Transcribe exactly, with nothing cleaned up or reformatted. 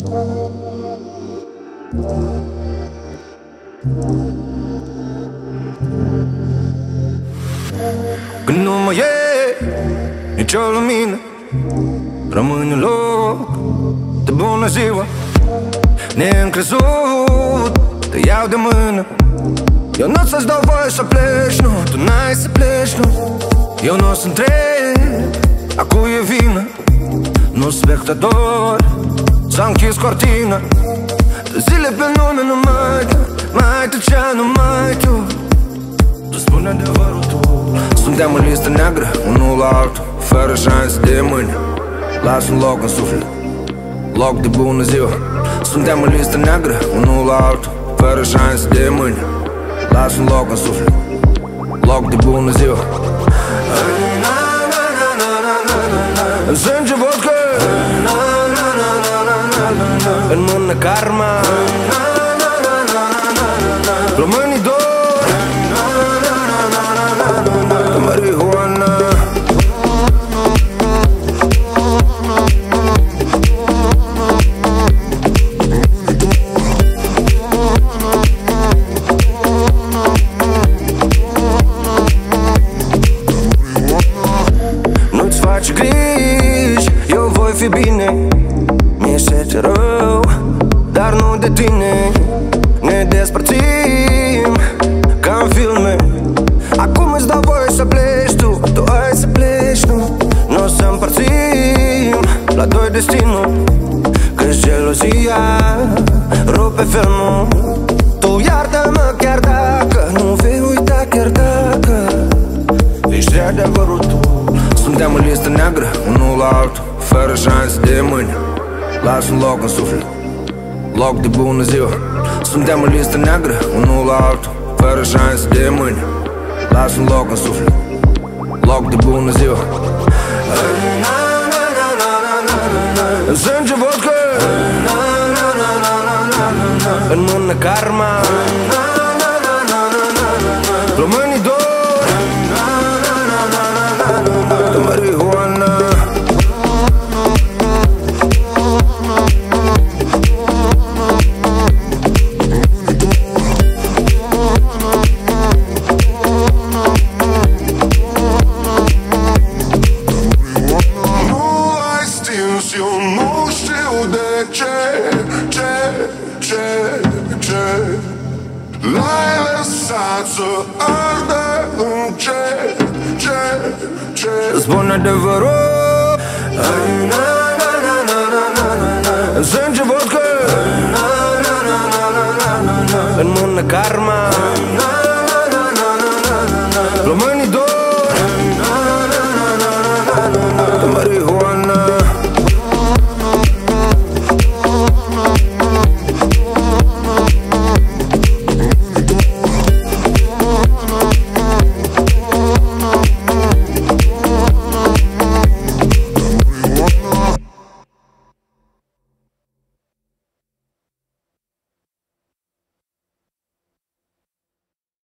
Când nu mai e nicio lumină, rămâne loc de bună ziua. Neîncrezut te iau de mână. Eu nu o să-ți dau voie să pleci, nu. Tu n-ai să pleci, nu. Eu nu o să întreb a cui e vină. Nu spectator, s-a închis cortina. De zile pe lume numai tu, mai tu cea, numai tu. Tu spune adevărul tu. Suntem în listă neagră, unul la altul, fără șanse de mâine. Las un loc în suflet, loc de bună ziua. Suntem în listă neagră, unul la altul, fără șanse de mâine. Las un loc în suflet, loc de bună ziua. În sânge vodka, în mână karma, plămânii dor, marihuana. Nu-ți faci griji, eu voi fi bine. Mi-e sete rău, dar nu de tine. Ne despărțim ca în filme. Acum îți dau voie să pleci tu, tu ai să pleci, nu. N-o să împărțim la doi destinul, că-și gelozia rupe filmul. Tu iartă-mă chiar dacă nu vei uita, chiar dacă vei ști adevărul tu. Suntem în listă neagră, unul la altul, fără șanse de mâine. Las un loc în suflet, loc de bună ziua. Suntem în listă neagră, unul la altul, fără șanse de mâine. Las un loc în suflet, loc de bună ziua. În sânge vodka, în mână karma, plămânii dor, marihuana. Eu nu știu de ce, ce, ce, ce l-ai lăsat să ardă încet, ce, ce. Spune adevărul, în sânge vodka, în mână karma.